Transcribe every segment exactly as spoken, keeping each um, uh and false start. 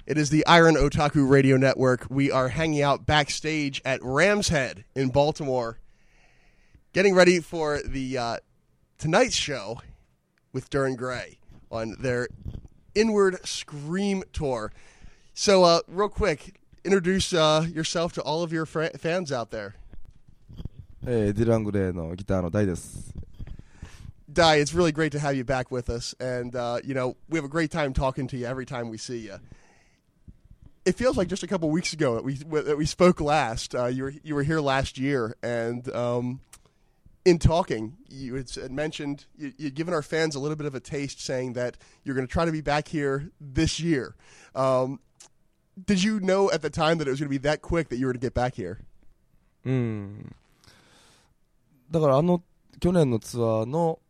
It is the Iron Otaku Radio Network. We are hanging out backstage at Ram's Head in Baltimore, getting ready for the uh, tonight's show with Duran Gray on their Inward Scream tour. So, uh, real quick, introduce uh, yourself to all of your fr- fans out there. Hey, Duran Gray のギターのダイです。 Dai, it's really great to have you back with us, and uh, you know we have a great time talking to you every time we see you. It feels like just a couple weeks ago that we that we spoke last. Uh, you were you were here last year, and um, in talking, you had mentioned you, you'd given our fans a little bit of a taste, saying that you're going to try to be back here this year. Um, did you know at the time that it was going to be that quick that you were to get back here? うん。だからあの去年のツアーの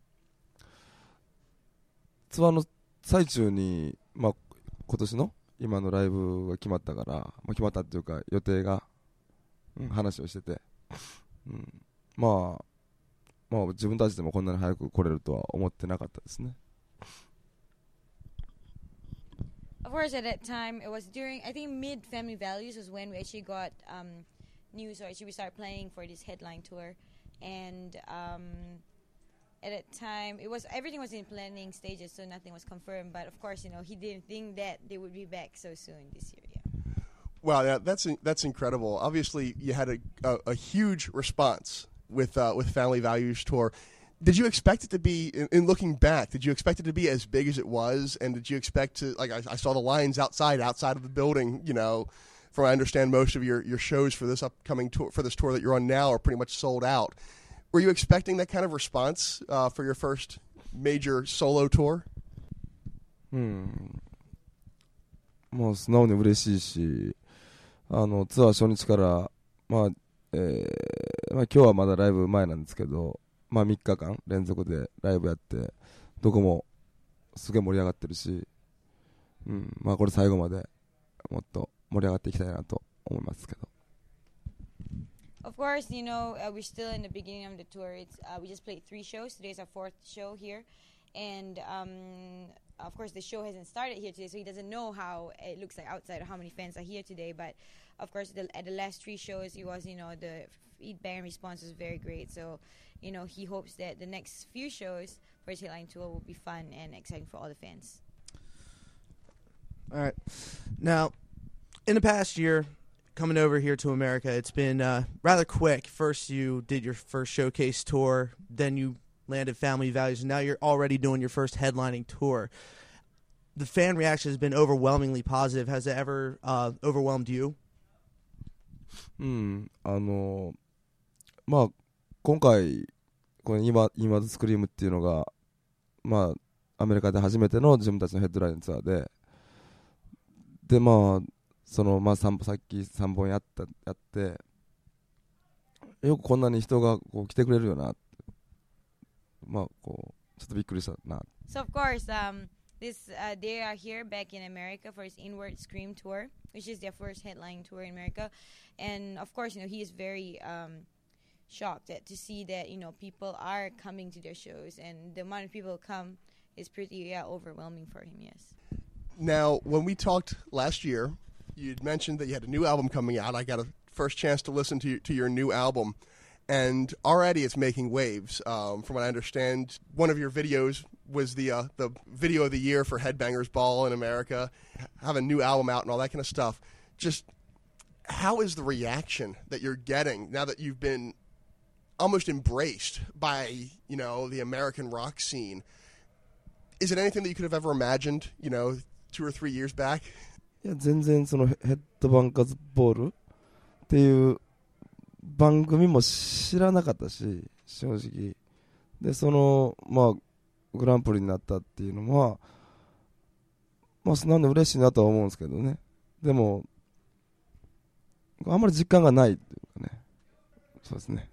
ツアーの最中に、まあ、今年の今のライブが決まったから、まあ、決まったっていうか予定が、うん、話をしてて、うん、まあまあ自分たちでもこんなに早く来れるとは思ってなかったですね。 Of course, at that time, it was during, I think, mid Family Values was when we actually got um, news, or actually we started playing for this headline tour, and um, at that time, it was everything was in planning stages, so nothing was confirmed. But of course, you know, he didn't think that they would be back so soon this year. Yeah. Wow, yeah, that's that's incredible. Obviously, you had a a, a huge response with uh, with Family Values tour. Did you expect it to be? In, in looking back, did you expect it to be as big as it was? And did you expect to like? I, I saw the lines outside outside of the building. You know, from I understand, most of your, your shows for this upcoming tour for this tour that you're on now are pretty much sold out. Were you expecting that kind of response uh, for your first major solo tour? うん。もう素直に嬉しいし、あのツアー初日からまあ、えー、まあ今日はまだライブ前なんですけど、まあみっかかん連続でライブやってどこもすげえ盛り上がってるし、うん、まあこれ最後までもっと盛り上がっていきたいなと思いますけど。 Of course, you know, uh, we're still in the beginning of the tour. It's uh, we just played three shows. Today's our fourth show here. And, um, of course, the show hasn't started here today, so he doesn't know how it looks like outside or how many fans are here today. But, of course, the, at the last three shows, it was, you know, the feedback and response was very great. So, you know, he hopes that the next few shows for his headline tour will be fun and exciting for all the fans. All right. Now, in the past year, coming over here to America, it's been uh, rather quick. First, you did your first showcase tour, then you landed Family Values, and now you're already doing your first headlining tour. The fan reaction has been overwhelmingly positive. Has it ever uh, overwhelmed you? うん、あのまあ今回この今今ズスクリームっていうのがまあアメリカで初めての自分たちのヘッドラインツアーで、でまあそのまあさんさっきさんぼんやったやってよくこんなに人がこう来てくれるよなってまあこうちょっとびっくりしたな。 So of course, um, this uh, they are here back in America for his Inward Scream tour, which is their first headline tour in America, and of course, you know, he is very um, shocked at, to see that you know people are coming to their shows, and the amount of people who come is pretty yeah, overwhelming for him. Yes. Now, when we talked last year, you'd mentioned that you had a new album coming out. I got a first chance to listen to to your new album, and already it's making waves. Um, from what I understand, one of your videos was the uh, the video of the year for Headbangers Ball in America. Have a new album out and all that kind of stuff. Just how is the reaction that you're getting now that you've been almost embraced by you know the American rock scene? Is it anything that you could have ever imagined? You know, two or three years back. いや全然そのヘッドバンカーズボールっていう番組も知らなかったし正直でそのまあグランプリになったっていうのはまあなんで嬉しいなとは思うんですけどね。でもあんまり実感がないっていうかね。そうですね。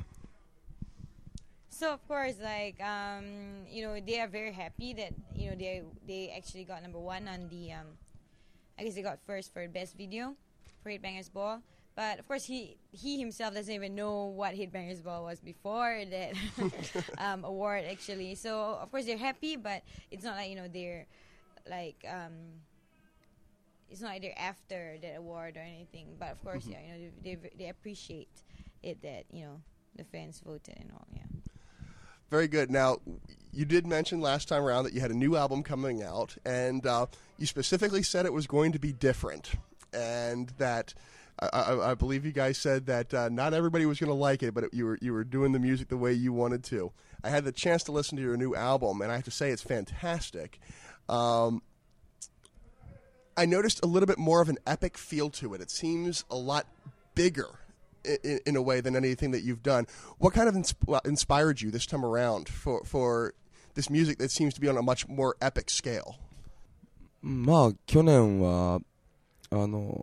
So of course, like um, you know, they are very happy that you know they they actually got number one on the um, I guess they got first for best video for Headbangers Ball. But of course, he he himself doesn't even know what Headbangers Ball was before that um, award actually. So of course they're happy, but it's not like you know they're like um, it's not either after that award or anything. But of course, mm-hmm. yeah, you know, they, they they appreciate it that you know the fans voted and all. Yeah. Very good. Now, you did mention last time around that you had a new album coming out, and uh, you specifically said it was going to be different, and that I, I, I believe you guys said that uh, not everybody was going to like it, but it, you were you were doing the music the way you wanted to. I had the chance to listen to your new album, and I have to say it's fantastic. Um, I noticed a little bit more of an epic feel to it. It seems a lot bigger in, in a way than anything that you've done. What kind of insp- inspired you this time around for, for this music that seems to be on a much more epic scale? まあ去年はあの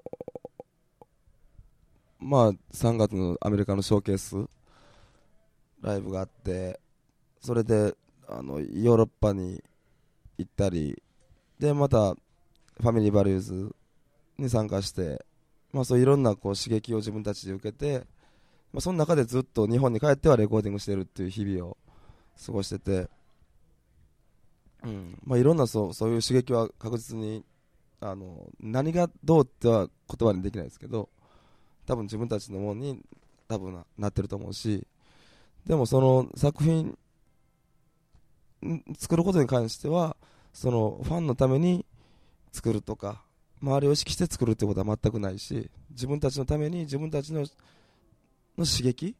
まあさんがつのアメリカのショーケースライブがあって、それであのヨーロッパに行ったりで、またファミリーバリューズに参加して、まあ、そういろんなこう刺激を自分たちで受けて、まあ、その中でずっと日本に帰ってはレコーディングしてるっていう日々を過ごしてて、うんまあ、いろんなそう、そういう刺激は確実にあの何がどうっては言葉にできないですけど、多分自分たちのものに多分 な, なってると思うし、でもその作品作ることに関してはそのファンのために作るとか周りを意識して作るってことは全くないし、自分たちのために自分たち の, の刺激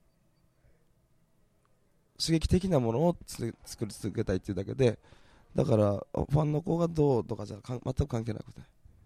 刺激的なものを作り続けたいっていうだけで、だからファンの子がどうとかじゃ全く関係なくて。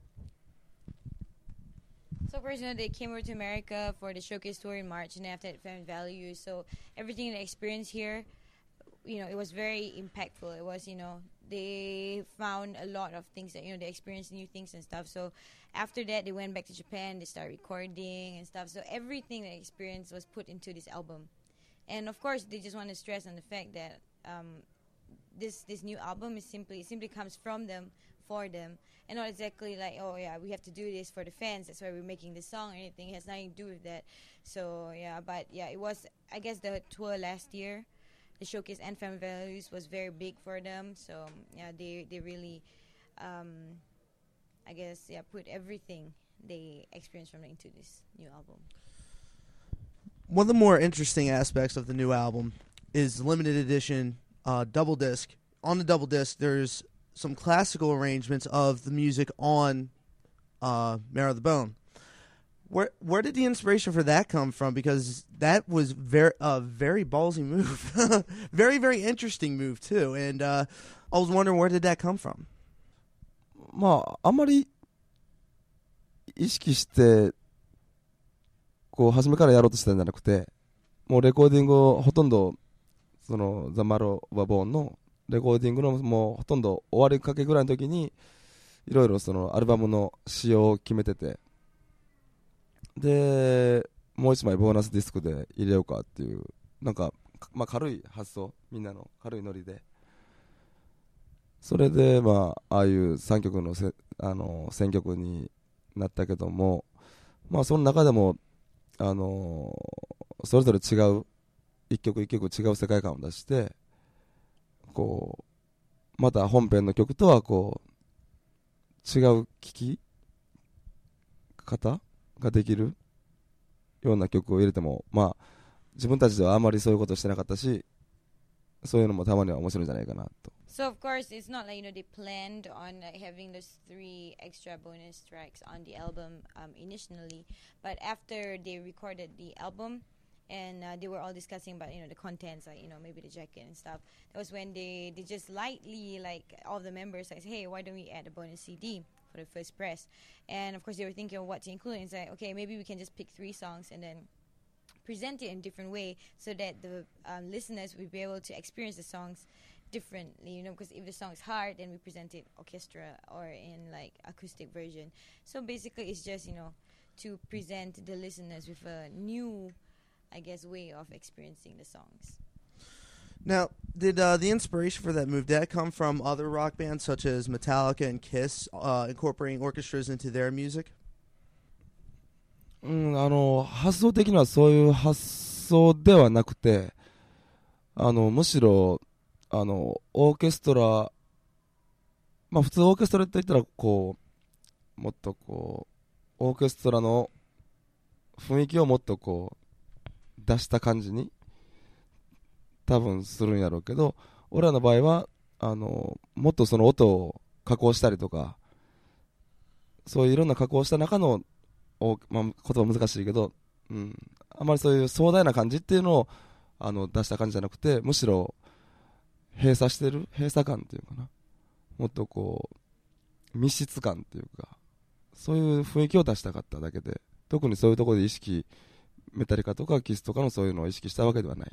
So of course, you know, they came over to America for the showcase tour in March, and after that, Family Values. So everything they experienced here, you know, it was very impactful. It was, you know, they found a lot of things that, you know, they experienced new things and stuff. So after that, they went back to Japan. They started recording and stuff. So everything they experienced was put into this album. And of course, they just want to stress on the fact that um, this this new album is simply it simply comes from them, for them, and not exactly like, oh yeah, we have to do this for the fans, that's why we're making this song or anything. It has nothing to do with that. So yeah, but yeah, it was, I guess, the tour last year, the showcase and Family Values was very big for them. So yeah, they they really um, I guess yeah put everything they experienced from it into this new album. One of the more interesting aspects of the new album is the limited edition uh, double disc. On the double disc, there's some classical arrangements of the music on uh, Marrow of the Bone. Where where did the inspiration for that come from? Because that was very a uh, very ballsy move, very very interesting move too. And uh, I was wondering, where did that come from? まああんまり意識してこう初めからやろうとしたんじゃなくて、もうレコーディングをほとんどそのザ・マロー・ボーンのレコーディングのもうほとんど終わりかけぐらいの時にいろいろそのアルバムの仕様を決めてて、でもう一枚ボーナスディスクで入れようかっていうなんか、まあ、軽い発想、みんなの軽いノリで、それでまあああいうさんきょくのせあの選曲になったけども、まあその中でもあのー、それぞれ違う一曲一曲違う世界観を出して、こうまた本編の曲とはこう違う聴き方ができるような曲を入れても、まあ自分たちではあまりそういうことしてなかったし、そういうのもたまには面白いんじゃないかなと。 So of course it's not like, you know, they planned on like, having those three extra bonus tracks on the album um, initially, but after they recorded the album and uh, they were all discussing about, you know, the contents, like, you know, maybe the jacket and stuff, that was when they, they just lightly, like all the members said, hey, why don't we add a bonus C D for the first press? And of course they were thinking of what to include, and it's like, okay, maybe we can just pick three songs and then present it in a different way so that the um, listeners will be able to experience the songs differently, you know, because if the song is hard, then we present it orchestra or in like acoustic version. So basically it's just, you know, to present the listeners with a new, I guess, way of experiencing the songs. Now, did uh, the inspiration for that move, did that come from other rock bands such as Metallica and Kiss uh, incorporating orchestras into their music? うん、あの発想的にはそういう発想ではなくて、あのむしろあのオーケストラ、まあ普通オーケストラといったらこもっとこうオーケストラの雰囲気をもっとこう出した感じに多分するんやろうけど、俺らの場合はあのもっとその音を加工したりとか、そういういろんな加工した中の、お、まあ、言葉難しいけど、うん、あまりそういう壮大な感じっていうのをあの出した感じじゃなくて、むしろ閉鎖してる、閉鎖感っていうかな、もっとこう密室感っていうか、そういう雰囲気を出したかっただけで、特にそういうところで意識、メタリカとかキスとかのそういうのを意識したわけではない。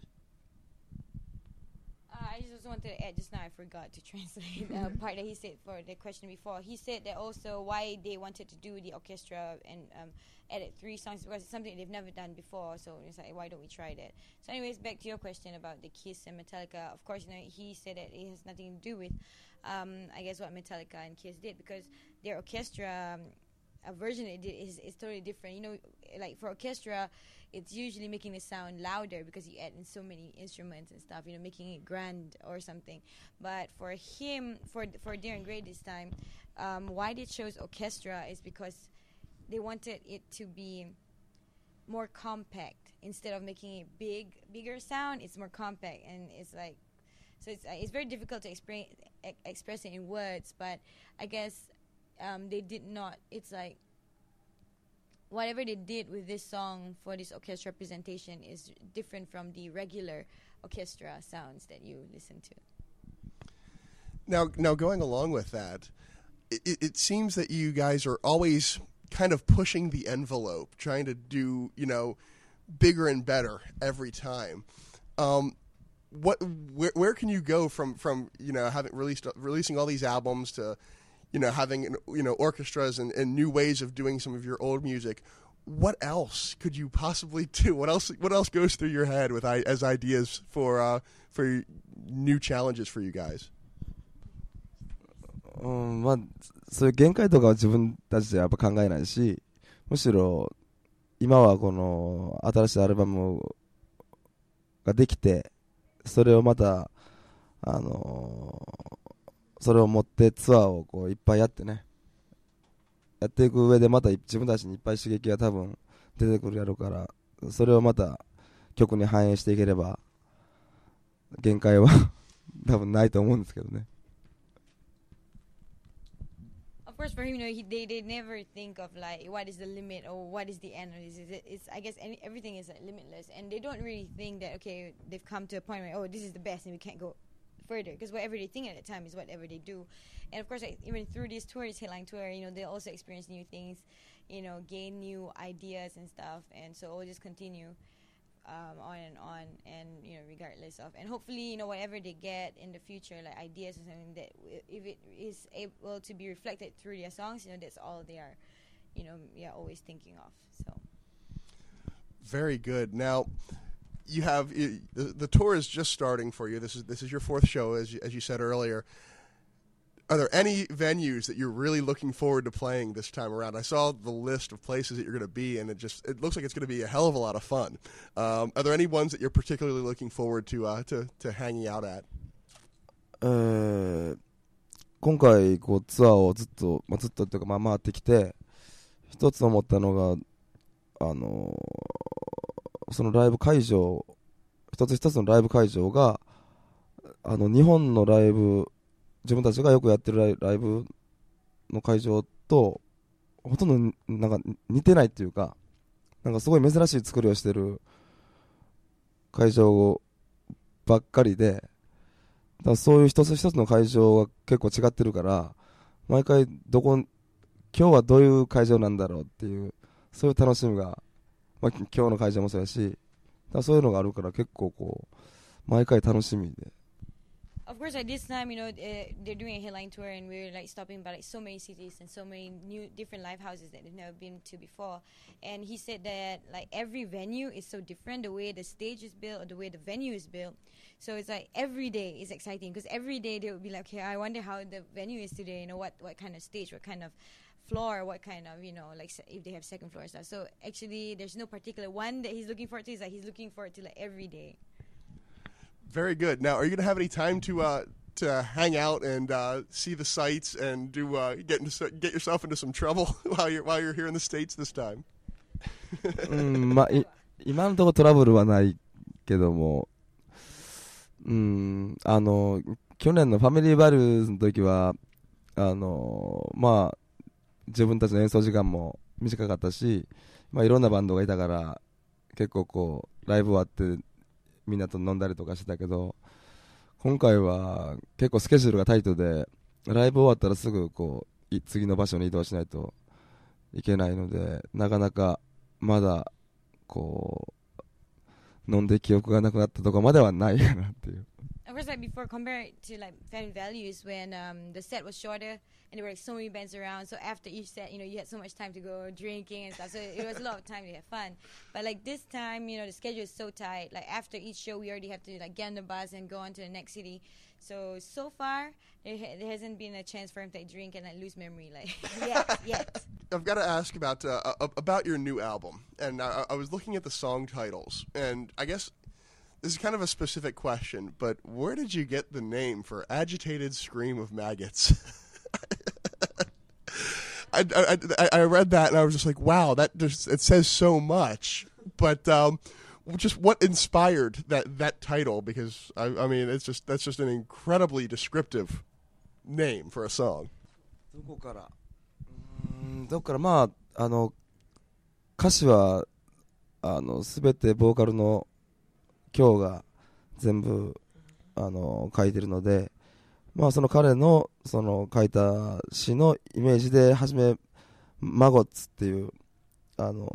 I just wanted to add just now, I forgot to translate the part that he said for the question before. He said that also why they wanted to do the orchestra and um, edit three songs because it's something they've never done before. So it's like, why don't we try that? So, anyways, back to your question about the Kiss and Metallica. Of course, you know, he said that it has nothing to do with, um, I guess, what Metallica and Kiss did because their orchestra. Um, a version it did is, is totally different. You know, like for orchestra, it's usually making the sound louder because you add in so many instruments and stuff, you know, making it grand or something. But for him, for for Darren Gray this time, um, why they chose orchestra is because they wanted it to be more compact. Instead of making it big, bigger sound, it's more compact. And it's like, so it's, uh, it's very difficult to explain, e- express it in words, but I guess Um, they did not, it's like whatever they did with this song for this orchestra presentation is different from the regular orchestra sounds that you listen to. Now, now going along with that, it, it seems that you guys are always kind of pushing the envelope, trying to do, you know, bigger and better every time. Um, what, where, where can you go from, from, you know, having released, releasing all these albums to, you know, having, you know, orchestras and, and new ways of doing some of your old music? What else could you possibly do? What else, what else goes through your head with as ideas for, uh, for new challenges for you guys? うん、まあそういう限界とかは自分たちでやっぱ考えないし、むしろ今はこの新しいアルバムができて、それをまたあのーそれを持ってツアーをこういっぱいやってね、やっていく上でまた自分たちにいっぱい刺激が多分出てくるやろうから、それをまた曲に反映していければ限界は多分ないと思うんですけどね。 Of course, for him, you know, he, they they never think of like what is the limit or what is the end. It's, it's, it's I guess any, everything is like, limitless, and they don't really think that okay, they've come to a point where oh, this is the best and we can't go further, because whatever they think at the time is whatever they do. And of course, like, even through this tour, this headline tour, you know, they'll also experience new things, you know, gain new ideas and stuff, and so it'll just continue um, on and on, and you know, regardless of, and hopefully, you know, whatever they get in the future, like ideas or something, that if it is able to be reflected through their songs, you know, that's all they are, you know, yeah, always thinking of. So very good. Now, you have the, the tour is just starting for you. This is this is your fourth show, as you, as you said earlier. Are there any venues that you're really looking forward to playing this time around? I saw the list of places that you're going to be, and it just it looks like it's going to be a hell of a lot of fun. Um, are there any ones that you're particularly looking forward to uh, to to hanging out at? えー、今回こうツアーをずっと、まあ、ずっとっていうかまあ回ってきて、一つ思ったのがあのー、そのライブ会場、一つ一つのライブ会場があの日本のライブ、自分たちがよくやってるライライブの会場とほとんどなんか似てないっていうか、なんかすごい珍しい作りをしてる会場ばっかりで、だからそういう一つ一つの会場が結構違ってるから、毎回どこ今日はどういう会場なんだろうっていうそういう楽しみが、まあ、今日の会場もそうやし、だからそういうのがあるから結構こう毎回楽しみで。 Of course, at this time, you know, uh, they're doing a headline tour, and we're like stopping by like so many cities and so many new different live houses that they've never been to before. And he said that like every venue is so different, the way the stage is built or the way the venue is built. So it's like every day is exciting, because every day they would be like, okay, I wonder how the venue is today. You know, what what kind of stage, what kind of floor, what kind of, you know, like if they have second floor and stuff. So actually, there's no particular one that he's looking forward to. It's like he's looking forward to like every day. Very good. Now, are you going to have any time to uh, to hang out and uh, see the sights and do uh, get into get yourself into some trouble while you're while you're here in the States this time? うんまあ、い今のところトラブルはないけども、うん、あの去年のファミリーバリューズの時はあのまあ自分たちの演奏時間も短かったし、まあ、いろんなバンドがいたから結構こうライブ終わってみんなと飲んだりとかしてたけど、今回は結構スケジュールがタイトでライブ終わったらすぐこうい次の場所に移動しないといけないので、なかなかまだこう飲んで記憶がなくなったとかまではないかなっていう。 Of course, like before, compared to like Family Values, when um, the set was shorter and there were like so many bands around, so after each set, you know, you had so much time to go drinking and stuff, so it was a lot of time to have fun. But like this time, you know, the schedule is so tight. Like after each show, we already have to like get on the bus and go on to the next city. So so far, there, ha- there hasn't been a chance for him to like, drink and like lose memory, like yet, yet. I've got to ask about uh, about your new album, and I, I was looking at the song titles, and I guess this is kind of a specific question, but where did you get the name for Agitated Scream of Maggots? I, I, I read that and I was just like, wow, that just it says so much. But um, just what inspired that, that title? Because I, I mean, it's just that's just an incredibly descriptive name for a song. どこから、うーん、どこからまああの歌詞はあのすべてボーカルの今日が全部あの書いてるので、まあその彼のその書いた詩のイメージで初めマゴッツっていうあの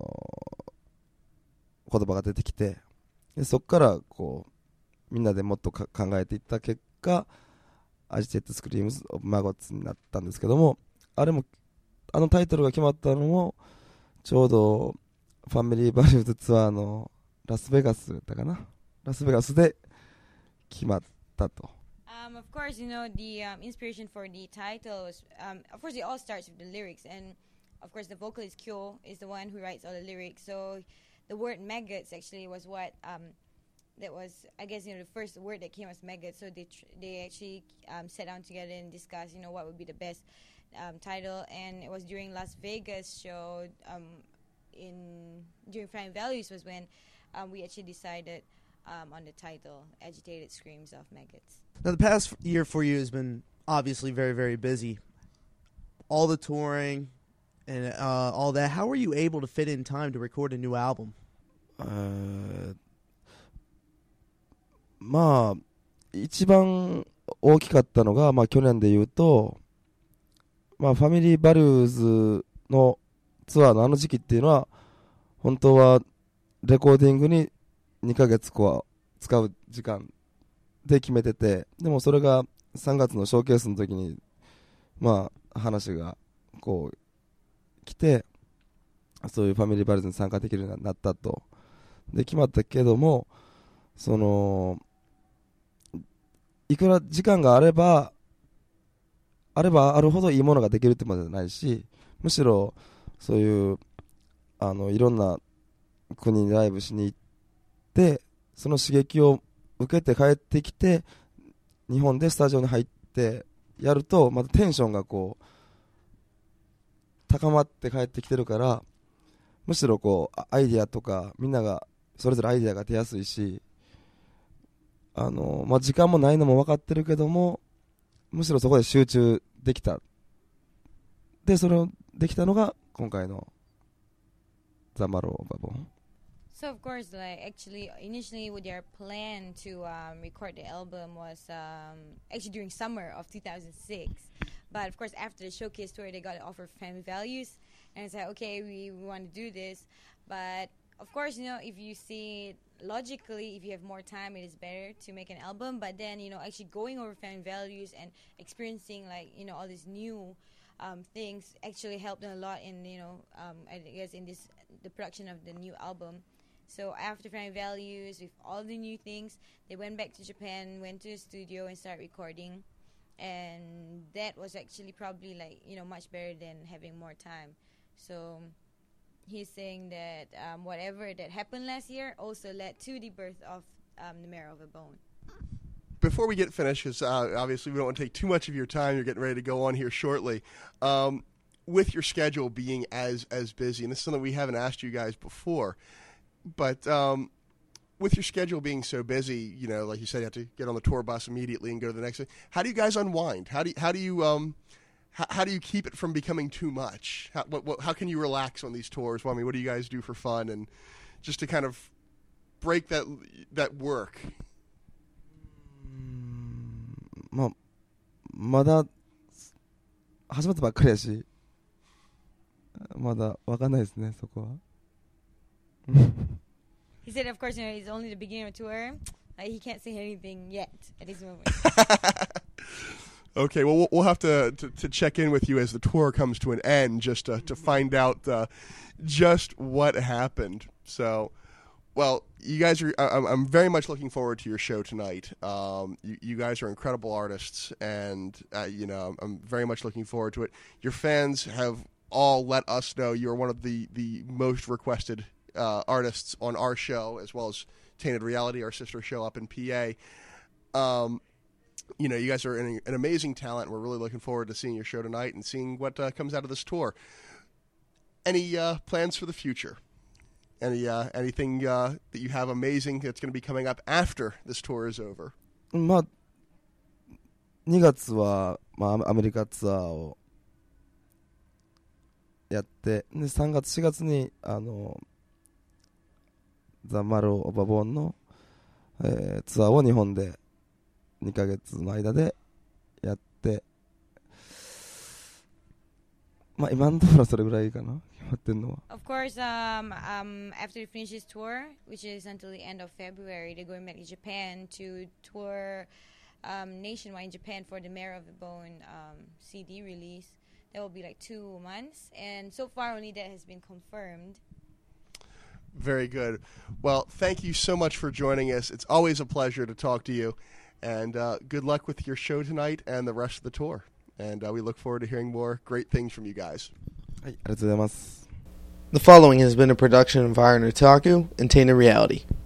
言葉が出てきて、でそこからこうみんなでもっとか考えていった結果、アジテッドスクリームズオブマゴッツになったんですけども、あれもあのタイトルが決まったのもちょうどファミリーバリューズツアーのラスベガスだったかな、ラスベガスで決まったと。 Um, of course, you know, the um, inspiration for the title was, um, of course, it all starts with the lyrics. And, of course, the vocalist Kyo is the one who writes all the lyrics. So the word maggots actually was what, um, that was, I guess, you know, the first word that came as maggots. So they tr- they actually um, sat down together and discussed, you know, what would be the best um, title. And it was during Las Vegas show, um, in during Prime Values was when um, we actually decided um, on the title, Agitated Screams of Maggots. Now, the past year for you has been obviously very, very busy. All the touring and uh, all that. How were you able to fit in time to record a new album? えーまあ一番大きかったのが、まあ、去年で言うと、まあ、ファミリーバリューズのツアーのあの時期っていうのは本当はレコーディングににかげつこう使う時間で決めてて、でもそれがさんがつのショーケースの時にまあ話がこう来て、そういうファミリーバリューズに参加できるようになったと。で決まったけども、そのいくら時間があればあればあるほどいいものができるってものじゃないし、むしろそういうあのいろんな国にライブしに行って、その刺激を受けて帰ってきて日本でスタジオに入ってやるとまたテンションがこう高まって帰ってきてるから、むしろこうアイディアとかみんながそれぞれアイディアが出やすいし、あの、まあ、時間もないのも分かってるけども、むしろそこで集中できた。でそれをできたのが今回のザ・マロー・バボン。 So of course, like actually, initially, with their plan to um, record the album was um, actually during summer of two thousand six. But of course, after the showcase tour, they got an offer from Family Values, and it's like, okay, we, we want to do this. But of course, you know, if you see it logically, if you have more time, it is better to make an album. But then, you know, actually going over Family Values and experiencing like you know all these new um, things actually helped them a lot in you know um, I guess in this the production of the new album. So after Family Values, with all the new things, they went back to Japan, went to the studio and started recording. And that was actually probably like, you know, much better than having more time. So he's saying that um, whatever that happened last year also led to the birth of um, The Marrow of a Bone. before we get finished, because uh, obviously we don't want to take too much of your time, you're getting ready to go on here shortly. Um, with your schedule being as as busy, and this is something we haven't asked you guys before, but um, with your schedule being so busy, you know, like you said, you have to get on the tour bus immediately and go to the next thing. How do you guys unwind? How do you, how do you um, how, how do you keep it from becoming too much? How, what, what, how can you relax on these tours? Well, I mean, what do you guys do for fun and just to kind of break that that work? まあ、まだ始まったばっかりやし、まだわかんないですね、そこは。 He said, of course, you know, it's only the beginning of the tour. Uh, he can't say anything yet at this moment. Okay, well, we'll have to, to, to check in with you as the tour comes to an end just to, to find out uh, just what happened. So, well, you guys are, I'm, I'm very much looking forward to your show tonight. Um, you, you guys are incredible artists, and, uh, you know, I'm very much looking forward to it. Your fans have all let us know you're one of the, the most requested uh, artists on our show, as well as Tainted Reality, our sister show up in P A. Um, you know, you guys are an, an amazing talent. We're really looking forward to seeing your show tonight and seeing what uh, comes out of this tour. Any uh, plans for the future? Any uh, anything uh, that you have amazing that's going to be coming up after this tour is over? まあ、にがつは、まあ、アメリカツアーをやって、でさんがつしがつにあのザ・マロ・オバ・ボーンの、えー、ツアーを日本でにかげつの間でやって、まあ今のところそれぐらいかな、決まってんのは。 Of course, um, um, after they finish this tour, which is until the end of February, they're going back to Japan to tour um, nationwide in Japan for the Mayor of the Bone um, C D release. That will be like two months, and so far only that has been confirmed. Very good. Well, thank you so much for joining us. It's always a pleasure to talk to you, and uh, good luck with your show tonight and the rest of the tour. And uh, we look forward to hearing more great things from you guys. はい、ありがとうございます。 The following has been a production of Iron Otaku and Tainted Reality.